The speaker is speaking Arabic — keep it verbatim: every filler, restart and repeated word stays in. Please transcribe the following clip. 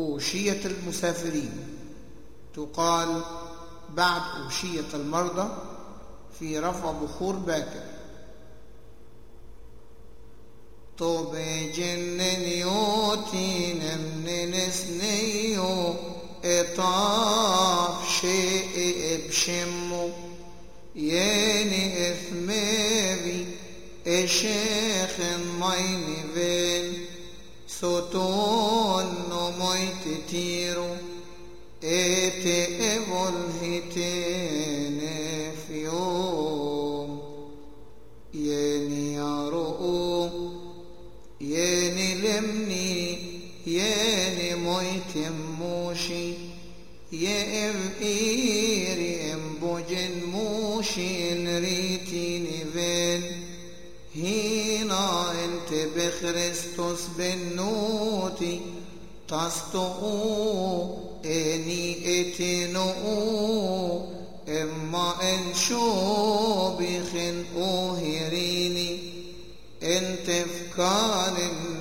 أوشية المسافرين تقال بعد أوشية المرضى في رفع بخور باكر. طوب جنن يوتين من نسنيو اطاف شيء بشمو ياني اثمابي اشيخ مايني فين سوتون نمويت تيرو اتي اول هيتين في يوم ياني يارو ياني لمني ياني مويت موشي يا ام ايري ام بوجن موشي نريتيني فين هنا انت بخريستوس بنوتي تستقو اني اتنو اما ان شو بخن اوهريني انت فكان